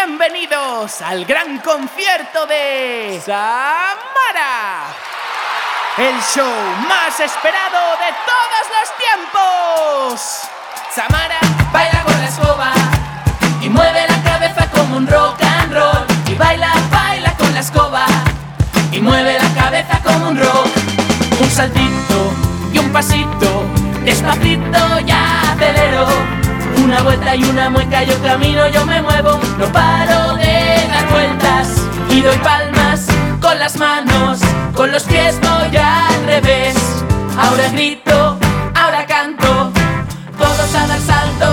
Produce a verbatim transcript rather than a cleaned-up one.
Bienvenidos al gran concierto de Samara, el show más esperado de todos los tiempos. Samara baila con la escoba y mueve la cabeza como un rock and roll. Y baila, baila con la escoba y mueve la cabeza como un rock. Un saltito y un pasito, despacito ya acelero. Una vuelta y una mueca, yo camino, yo me muevo. No paro de dar vueltas y doy palmas con las manos, con los pies voy al revés. Ahora grito, ahora canto, todos a dar saltos.